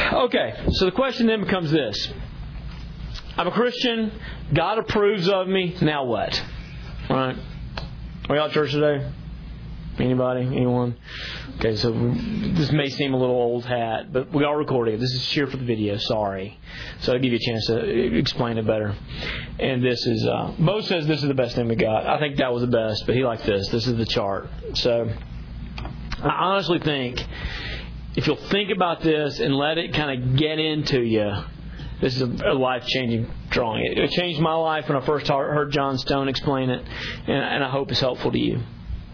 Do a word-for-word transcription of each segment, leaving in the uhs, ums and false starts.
Okay, so the question then becomes this. I'm a Christian. God approves of me. Now what? All right. Are y'all at church today? Anybody? Anyone? Okay, so this may seem a little old hat, but we are recording it. This is here for the video. Sorry. So I'll give you a chance to explain it better. And this is, uh, Bo says this is the best thing we got. I think that was the best, but he liked this. This is the chart. So I honestly think if you'll think about this and let it kind of get into you, this is a life-changing drawing. It changed my life when I first heard John Stone explain it, and I hope it's helpful to you.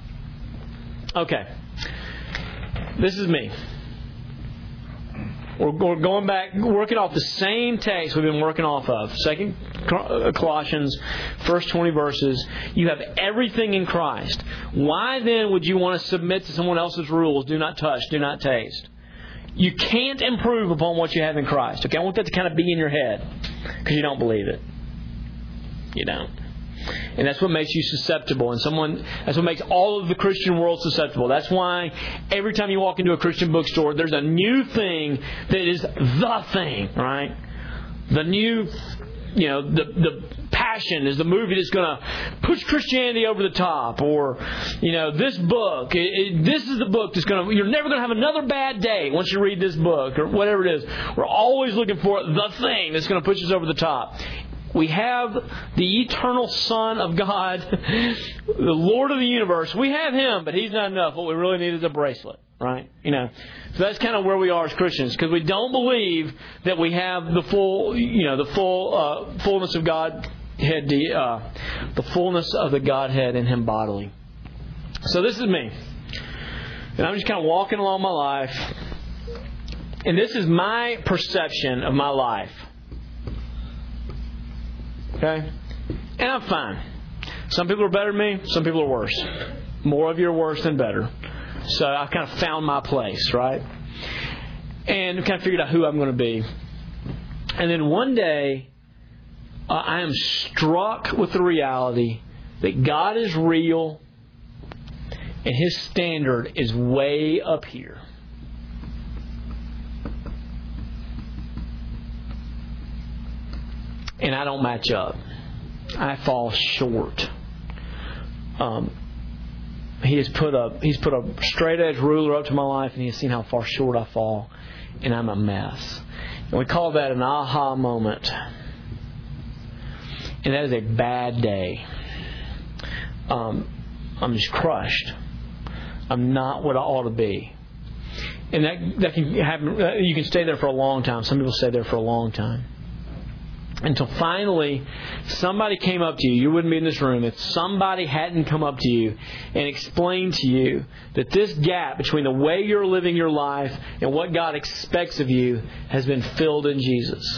Okay. This is me. We're going back, working off the same text we've been working off of. Second Colossians, first twenty verses. You have everything in Christ. Why then would you want to submit to someone else's rules? Do not touch, do not taste. You can't improve upon what you have in Christ. Okay, I want that to kind of be in your head because you don't believe it. You don't. And that's what makes you susceptible. And someone that's what makes all of the Christian world susceptible. That's why every time you walk into a Christian bookstore, there's a new thing that is the thing, right? The new, you know, the the Passion is the movie that's going to push Christianity over the top. Or, you know, this book, it, it, this is the book that's going to, you're never going to have another bad day once you read this book or whatever it is. We're always looking for the thing that's going to push us over the top. We have the eternal Son of God, the Lord of the universe. We have Him, but He's not enough. What we really need is a bracelet, right? You know, so that's kind of where we are as Christians, because we don't believe that we have the full, you know, the full uh, fullness of Godhead, the uh, the fullness of the Godhead in Him bodily. So this is me, and I'm just kind of walking along my life, and this is my perception of my life. Okay? And I'm fine. Some people are better than me. Some people are worse. More of you are worse than better. So I kind of found my place, right? And kind of figured out who I'm going to be. And then one day, uh, I am struck with the reality that God is real and His standard is way up here. And I don't match up. I fall short. Um, he has put a He's put a straight edge ruler up to my life, and He has seen how far short I fall, and I'm a mess. And we call that an aha moment. And that is a bad day. Um, I'm just crushed. I'm not what I ought to be. And that that can happen. You can stay there for a long time. Some people stay there for a long time. Until finally, somebody came up to you. You wouldn't be in this room if somebody hadn't come up to you and explained to you that this gap between the way you're living your life and what God expects of you has been filled in Jesus.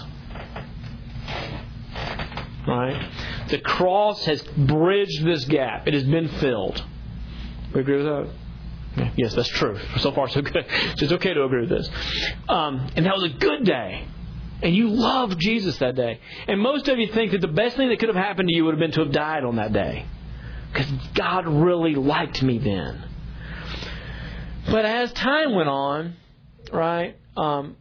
Right? The cross has bridged this gap. It has been filled. We agree with that? Yeah, yes, that's true. So far, so good. So it's okay to agree with this. Um, and that was a good day. And you loved Jesus that day. And most of you think that the best thing that could have happened to you would have been to have died on that day. Because God really liked me then. But as time went on, right, um,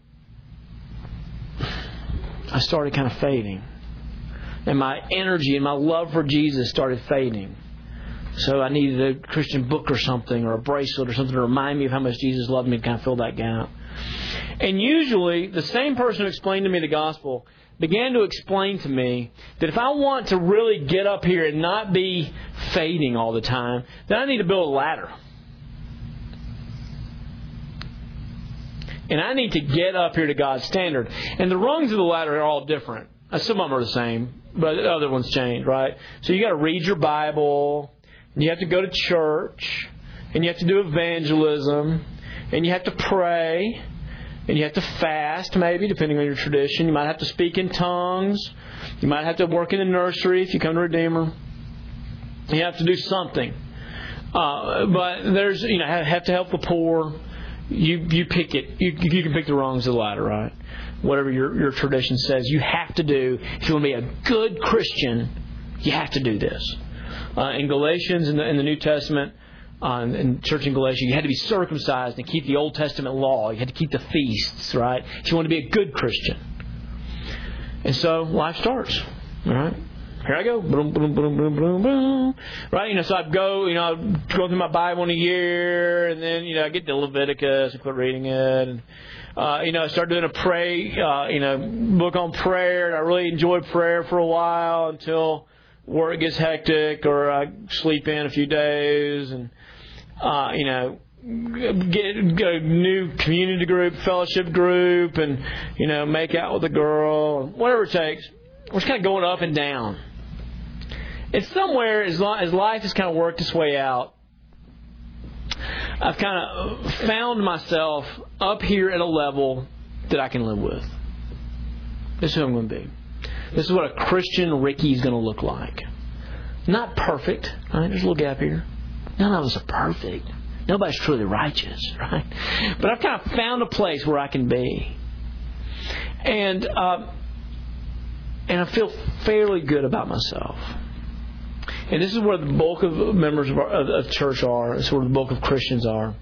I started kind of fading. And my energy and my love for Jesus started fading. So I needed a Christian book or something, or a bracelet or something to remind me of how much Jesus loved me to kind of fill that gap. And usually, the same person who explained to me the gospel began to explain to me that if I want to really get up here and not be fading all the time, then I need to build a ladder. And I need to get up here to God's standard. And the rungs of the ladder are all different. Some of them are the same, but the other ones change, right? So you got to read your Bible, and you have to go to church, and you have to do evangelism, and you have to pray, and you have to fast, maybe, depending on your tradition. You might have to speak in tongues. You might have to work in the nursery if you come to Redeemer. You have to do something. Uh, but there's, you know, have to help the poor. You you pick it. You, you can pick the rungs of the ladder, right? Whatever your, your tradition says, you have to do. If you want to be a good Christian, you have to do this. Uh, in Galatians, in the, in the New Testament, uh, in, in church in Galatia, you had to be circumcised and keep the Old Testament law. You had to keep the feasts, right? If you want to be a good Christian. And so life starts, all right? Here I go. Boom, boom, boom, boom, boom, boom. Right? You know, so I'd go, you know, I'd go through my Bible in a year, and then, you know, I get to Leviticus and quit reading it. And, uh, you know, I started doing a pray, uh, you know, book on prayer. And I really enjoyed prayer for a while until work gets hectic or I sleep in a few days. And, uh, you know, get, get a new community group, fellowship group, and, you know, make out with a girl, whatever it takes. We're just kind of going up and down. It's somewhere, as, long, as life has kind of worked its way out, I've kind of found myself up here at a level that I can live with. This is who I'm going to be. This is what a Christian Ricky is going to look like. Not perfect, right? There's a little gap here. None of us are perfect. Nobody's truly righteous, right? But I've kind of found a place where I can be. And, uh, and I feel fairly good about myself. And this is where the bulk of members of, our, of church are. This is where the bulk of Christians are.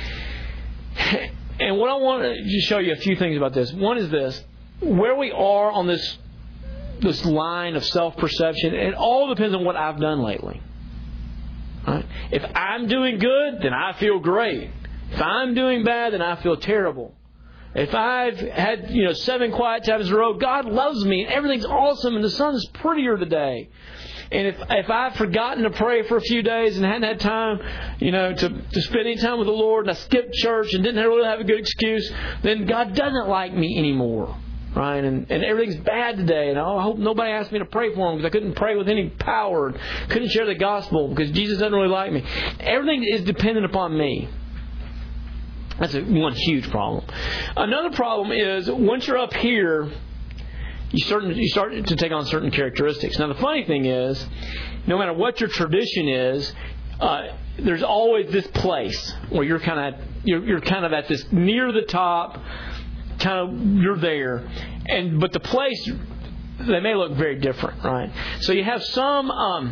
And what I want to just show you a few things about this. One is this. Where we are on this this line of self-perception, it all depends on what I've done lately. Right? If I'm doing good, then I feel great. If I'm doing bad, then I feel terrible. If I've had, you know, seven quiet times in a row, God loves me and everything's awesome and the sun is prettier today. And if if I've forgotten to pray for a few days and hadn't had time, you know, to, to spend any time with the Lord, and I skipped church and didn't really have a good excuse, then God doesn't like me anymore, right? And and everything's bad today, and I hope nobody asked me to pray for them because I couldn't pray with any power, couldn't share the gospel because Jesus doesn't really like me. Everything is dependent upon me. That's a, one huge problem. Another problem is once you're up here, You start, you start to take on certain characteristics. Now, the funny thing is, no matter what your tradition is, uh, there's always this place where you're kind of you're, you're kind of at this near the top, kind of you're there, and but the place they may look very different, right? So you have some um,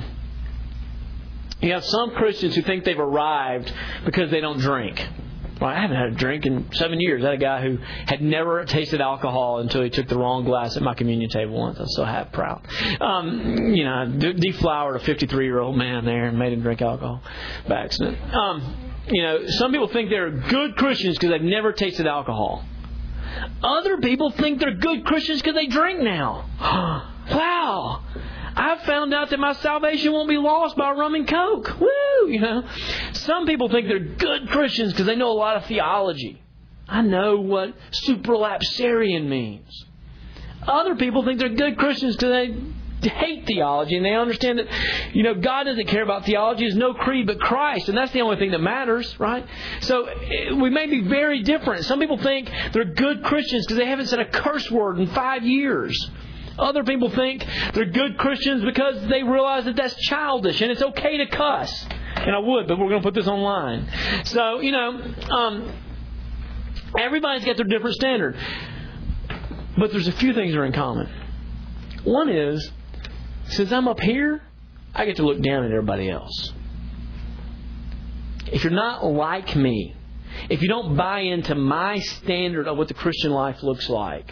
you have some Christians who think they've arrived because they don't drink. Well, I haven't had a drink in seven years. I had a guy who had never tasted alcohol until he took the wrong glass at my communion table once. I was so happy, proud. Um, you know, I deflowered a fifty-three-year-old man there and made him drink alcohol by accident. Um, you know, some people think they're good Christians because they've never tasted alcohol. Other people think they're good Christians because they drink now. Wow. I've found out that my salvation won't be lost by rum and coke. Woo! You know, some people think they're good Christians because they know a lot of theology. I know what supralapsarian means. Other people think they're good Christians because they hate theology and they understand that, you know, God doesn't care about theology. There's no creed but Christ, and that's the only thing that matters, right? So we may be very different. Some people think they're good Christians because they haven't said a curse word in five years. Other people think they're good Christians because they realize that that's childish and it's okay to cuss. And I would, but we're going to put this online. So, you know, um, everybody's got their different standard. But there's a few things that are in common. One is, since I'm up here, I get to look down at everybody else. If you're not like me, if you don't buy into my standard of what the Christian life looks like,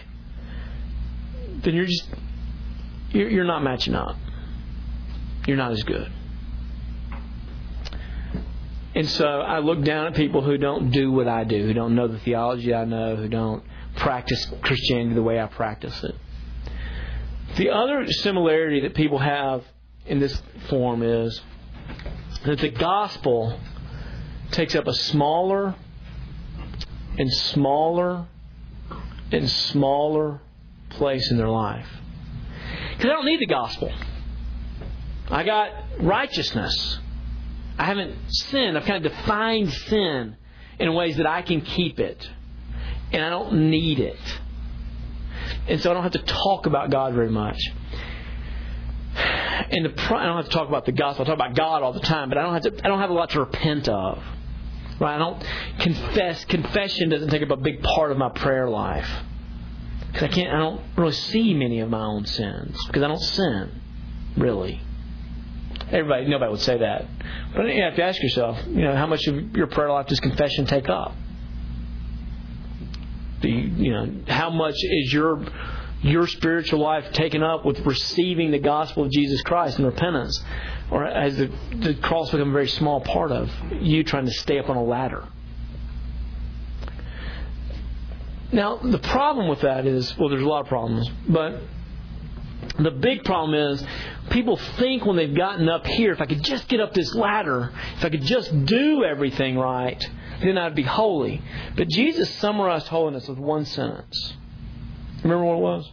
then you're just, you're, you're not matching up. You're not as good. And so I look down at people who don't do what I do, who don't know the theology I know, who don't practice Christianity the way I practice it. The other similarity that people have in this form is that the gospel takes up a smaller and smaller and smaller place in their life. Because I don't need the gospel. I got righteousness. I haven't sinned. I've kind of defined sin in ways that I can keep it. And I don't need it. And so I don't have to talk about God very much. And the, I don't have to talk about the gospel. I talk about God all the time, but I don't have to. I don't have a lot to repent of. Right? I don't confess. Confession doesn't take up a big part of my prayer life. Because I can't, I don't really see many of my own sins. Because I don't sin, really. Everybody, nobody would say that. But you have to ask yourself, you know, how much of your prayer life does confession take up? Do you, you know, how much is your your spiritual life taken up with receiving the gospel of Jesus Christ and repentance? Or has the, the cross become a very small part of you trying to stay up on a ladder? Now, the problem with that is, well, there's a lot of problems, but the big problem is people think when they've gotten up here, if I could just get up this ladder, if I could just do everything right, then I'd be holy. But Jesus summarized holiness with one sentence. Remember what it was?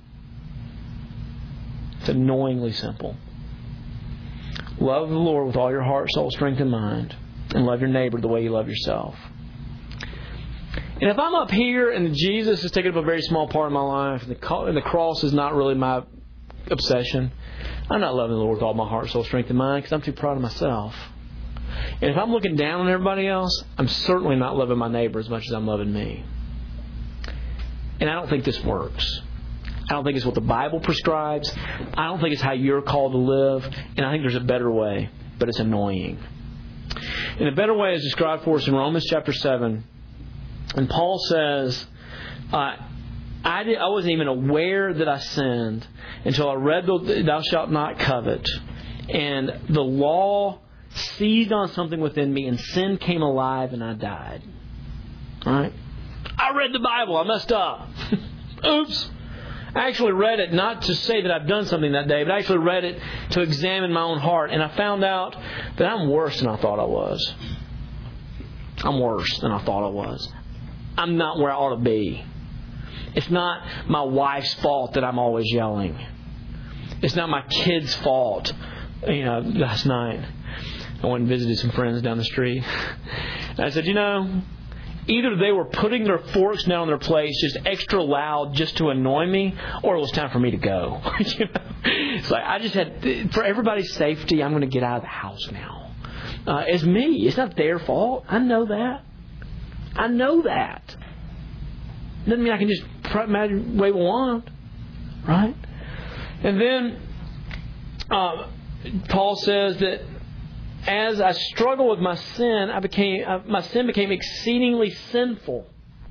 It's annoyingly simple. Love the Lord with all your heart, soul, strength, and mind, and love your neighbor the way you love yourself. And if I'm up here and Jesus is taking up a very small part of my life, and the, and the cross is not really my obsession, I'm not loving the Lord with all my heart, soul, strength, and mind because I'm too proud of myself. And if I'm looking down on everybody else, I'm certainly not loving my neighbor as much as I'm loving me. And I don't think this works. I don't think it's what the Bible prescribes. I don't think it's how you're called to live. And I think there's a better way, but it's annoying. And the better way is described for us in Romans chapter seven. And Paul says, uh, I, did, I wasn't even aware that I sinned until I read the thou shalt not covet. And the law seized on something within me, and sin came alive, and I died. All right? I read the Bible. I messed up. Oops. I actually read it not to say that I've done something that day, but I actually read it to examine my own heart. And I found out that I'm worse than I thought I was. I'm worse than I thought I was. I'm not where I ought to be. It's not my wife's fault that I'm always yelling. It's not my kid's fault. You know, last night I went and visited some friends down the street. And I said, you know, either they were putting their forks down on their plates just extra loud just to annoy me, or it was time for me to go. You know? It's like I just had, for everybody's safety, I'm going to get out of the house now. Uh, it's me. It's not their fault. I know that. I know that. Doesn't mean I can just wave a wand, right? And then uh, Paul says that as I struggle with my sin, I became uh, my sin became exceedingly sinful.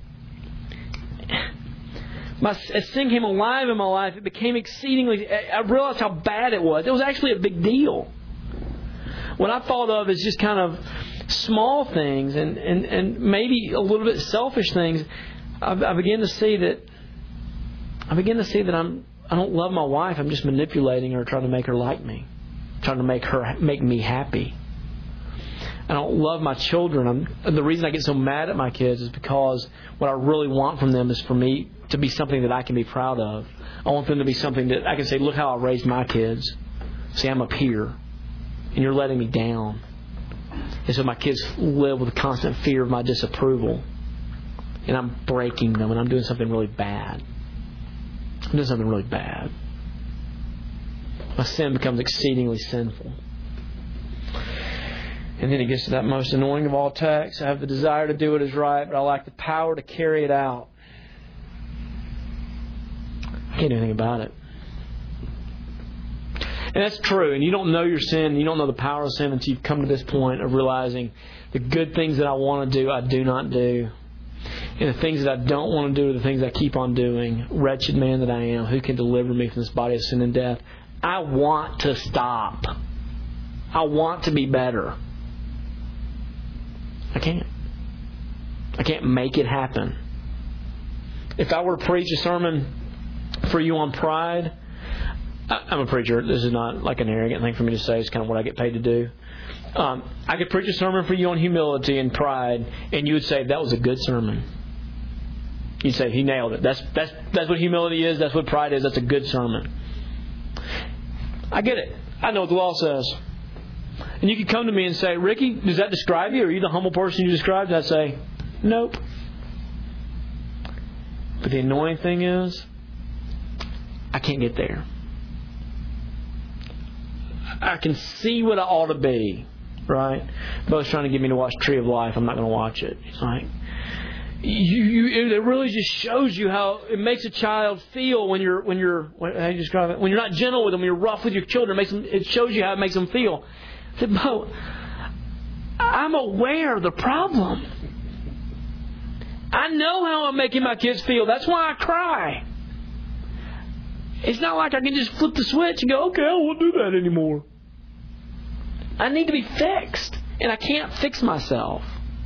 My as sin came alive in my life, it became exceedingly. I realized how bad it was. It was actually a big deal. What I thought of is just kind of small things and, and, and maybe a little bit selfish things. I, I begin to see that. I begin to see that I'm. I don't love my wife. I'm just manipulating her, trying to make her like me, trying to make her make me happy. I don't love my children. I'm, the reason I get so mad at my kids is because what I really want from them is for me to be something that I can be proud of. I want them to be something that I can say, look how I raised my kids. See, I'm up here, and you're letting me down. And so my kids live with a constant fear of my disapproval. And I'm breaking them, and I'm doing something really bad. I'm doing something really bad. My sin becomes exceedingly sinful. And then it gets to that most annoying of all texts. I have the desire to do what is right, but I lack the power to carry it out. I can't do anything about it. And that's true. And you don't know your sin. You don't know the power of sin until you've come to this point of realizing the good things that I want to do, I do not do. And the things that I don't want to do are the things I keep on doing. Wretched man that I am, who can deliver me from this body of sin and death? I want to stop. I want to be better. I can't. I can't make it happen. If I were to preach a sermon for you on pride, I'm a preacher. This is not like an arrogant thing for me to say. It's kind of what I get paid to do. Um, I could preach a sermon for you on humility and pride, and you would say, that was a good sermon. You'd say, he nailed it. That's, that's, that's what humility is. That's what pride is. That's a good sermon. I get it. I know what the law says. And you could come to me and say, Ricky, does that describe you? Are you the humble person you described? And I'd say, nope. But the annoying thing is, I can't get there. I can see what I ought to be, right? Bo's trying to get me to watch Tree of Life. I'm not going to watch it. It's like, You, you, it really just shows you how it makes a child feel when you're when you're how you describe it when you're not gentle with them, when you're rough with your children. It makes them, it shows you how it makes them feel. I said, Bo, I'm aware of the problem. I know how I'm making my kids feel. That's why I cry. It's not like I can just flip the switch and go, okay, I won't do that anymore. I need to be fixed, and I can't fix myself.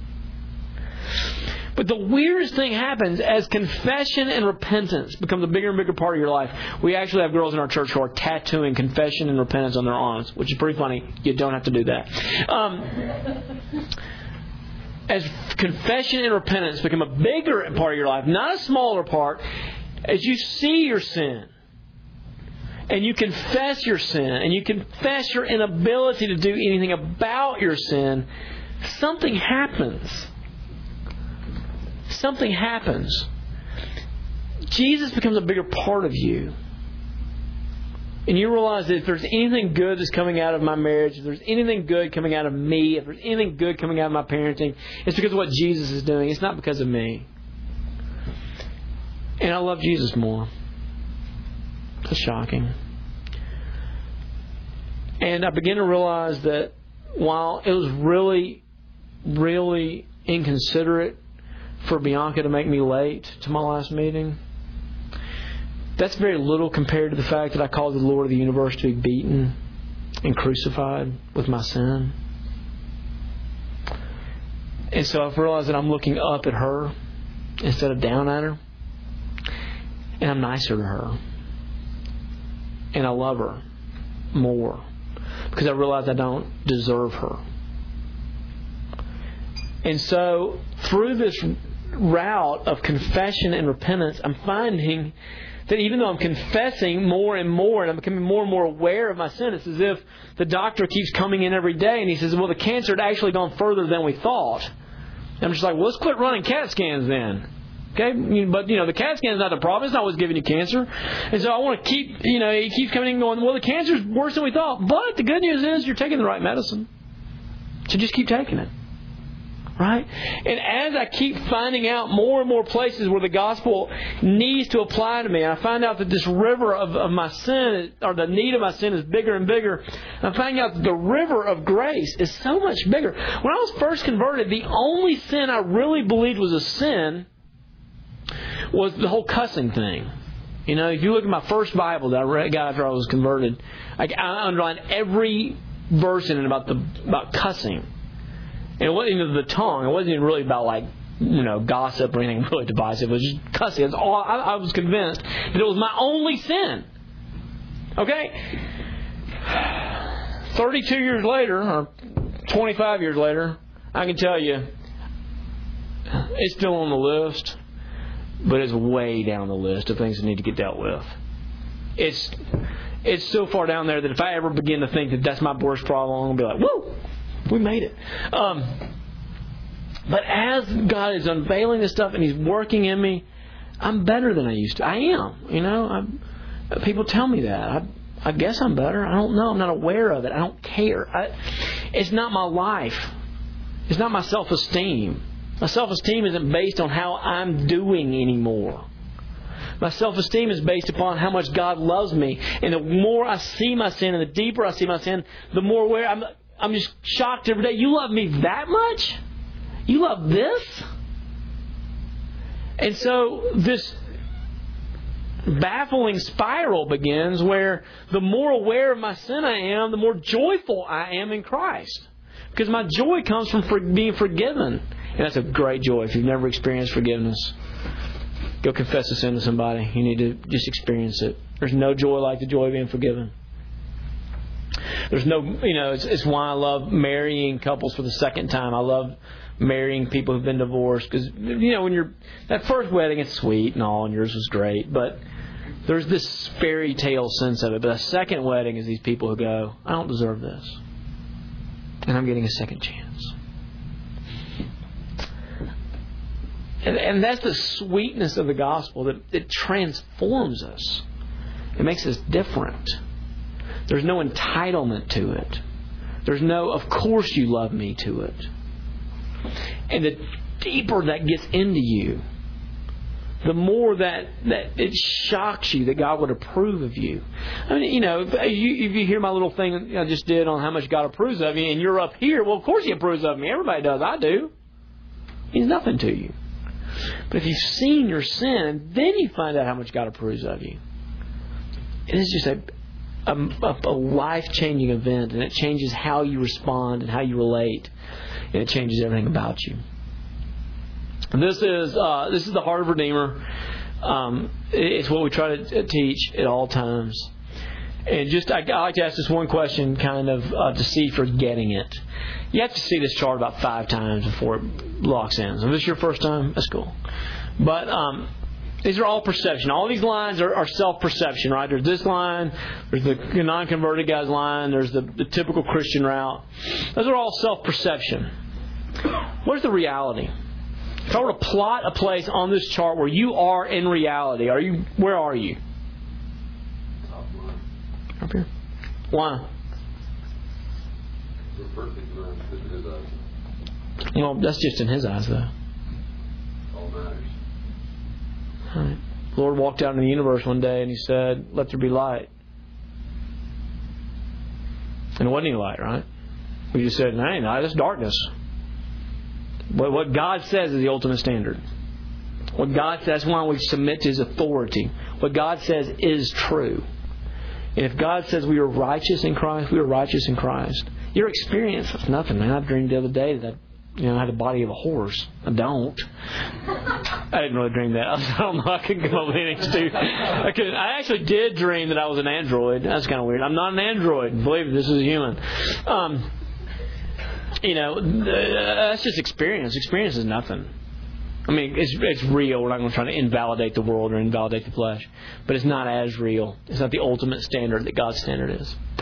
But the weirdest thing happens as confession and repentance becomes a bigger and bigger part of your life. We actually have girls in our church who are tattooing confession and repentance on their arms, which is pretty funny. You don't have to do that. Um, as confession and repentance become a bigger part of your life, not a smaller part, as you see your sin, and you confess your sin, and you confess your inability to do anything about your sin, something happens. Something happens. Jesus becomes a bigger part of you. And you realize that if there's anything good that's coming out of my marriage, if there's anything good coming out of me, if there's anything good coming out of my parenting, it's because of what Jesus is doing. It's not because of me. And I love Jesus more. That's shocking. And I began to realize that while it was really, really inconsiderate for Bianca to make me late to my last meeting, that's very little compared to the fact that I caused the Lord of the universe to be beaten and crucified with my sin. And so I've realized that I'm looking up at her instead of down at her. And I'm nicer to her. And I love her more because I realize I don't deserve her. And so through this route of confession and repentance, I'm finding that even though I'm confessing more and more and I'm becoming more and more aware of my sin, it's as if the doctor keeps coming in every day and he says, well, the cancer had actually gone further than we thought. And I'm just like, well, let's quit running CAT scans then. Okay, but, you know, the CAT scan is not the problem. It's not what's giving you cancer. And so I want to keep, you know, he keeps coming in going, well, the cancer is worse than we thought. But the good news is you're taking the right medicine. So just keep taking it. Right? And as I keep finding out more and more places where the gospel needs to apply to me, and I find out that this river of, of my sin, or the need of my sin, is bigger and bigger, I'm finding out that the river of grace is so much bigger. When I was first converted, the only sin I really believed was a sin was the whole cussing thing. You know, if you look at my first Bible that I read, got after I was converted, I, I underlined every verse in it about the about cussing. And it wasn't even the tongue. It wasn't even really about, like, you know, gossip or anything really divisive. It was just cussing. It's all, I, I was convinced that it was my only sin. Okay? thirty-two years later, or twenty-five years later, I can tell you, it's still on the list, but it's way down the list of things that need to get dealt with. It's it's so far down there that if I ever begin to think that that's my worst problem, I'm going to be like, woo! We made it. Um, but as God is unveiling this stuff and He's working in me, I'm better than I used to. I am. You know, I'm, people tell me that. I, I guess I'm better. I don't know. I'm not aware of it. I don't care. I, it's not my life. It's not my self-esteem. My self-esteem isn't based on how I'm doing anymore. My self-esteem is based upon how much God loves me. And the more I see my sin and the deeper I see my sin, the more aware I'm... I'm just shocked every day. You love me that much? You love this? And so this baffling spiral begins where the more aware of my sin I am, the more joyful I am in Christ. Because my joy comes from for being forgiven. And that's a great joy. If you've never experienced forgiveness, go confess a sin to somebody. You need to just experience it. There's no joy like the joy of being forgiven. There's no, you know, it's, it's why I love marrying couples for the second time. I love marrying people who've been divorced because, you know, when you're, that first wedding, it's sweet and all, and yours was great, but there's this fairy tale sense of it. But a second wedding is these people who go, I don't deserve this, and I'm getting a second chance. And, and that's the sweetness of the gospel, that it transforms us. It makes us different. There's no entitlement to it. There's no, of course you love me to it. And the deeper that gets into you, the more that, that it shocks you that God would approve of you. I mean, you know, if you, if you hear my little thing I just did on how much God approves of you, and you're up here, well, of course He approves of me. Everybody does. I do. He's nothing to you. But if you've seen your sin, then you find out how much God approves of you. It is just a, a, a life-changing event, and it changes how you respond and how you relate, and it changes everything about you. This is uh, this is the heart of Redeemer. Um, it's what we try to teach at all times. And just I, I like to ask this one question, kind of uh, to see if you're getting it. You have to see this chart about five times before it locks in. So if this is your first time, that's cool. But um, these are all perception. All these lines are, are self-perception, right? There's this line, there's the non-converted guy's line, there's the, the typical Christian route. Those are all self-perception. Where's the reality? If I were to plot a place on this chart where you are in reality, are you? Where are you? Up here. Why? We're perfect in His eyes. Well, that's just in His eyes, though. All matters. All right. The Lord walked out in the universe one day and He said, "Let there be light." And it wasn't any light, right? We just said, "No, no, that's darkness." But what God says is the ultimate standard. What God says, that's why we submit to His authority. What God says is true. And if God says we are righteous in Christ, we are righteous in Christ. Your experience is nothing, man. I dreamed the other day that you know I had the body of a horse. I don't. I didn't really dream that. I don't know. I couldn't come up with anything stupid. I couldn't. I actually did dream that I was an android. That's kind of weird. I'm not an android. Believe me, this is a human. Um, you know, that's just experience. Experience is nothing. I mean, it's it's real. We're not going to try to invalidate the world or invalidate the flesh. But it's not as real. It's not the ultimate standard that God's standard is.